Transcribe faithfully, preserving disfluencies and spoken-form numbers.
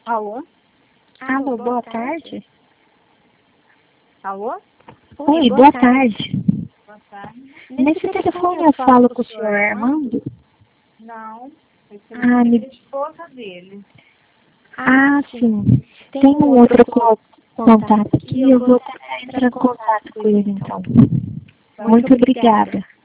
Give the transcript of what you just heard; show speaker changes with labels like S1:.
S1: Alô?
S2: Alô, boa tarde.
S1: Alô?
S2: Oi, boa tarde.
S1: Boa tarde.
S2: Nesse telefone eu falo com o senhor Armando?
S1: Não, esse
S2: Ah,
S1: é
S2: me...
S1: a esposa dele.
S2: ah, sim. Tem um outro co- contato aqui, eu vou tentar entrar em contato com ele então. Muito obrigada.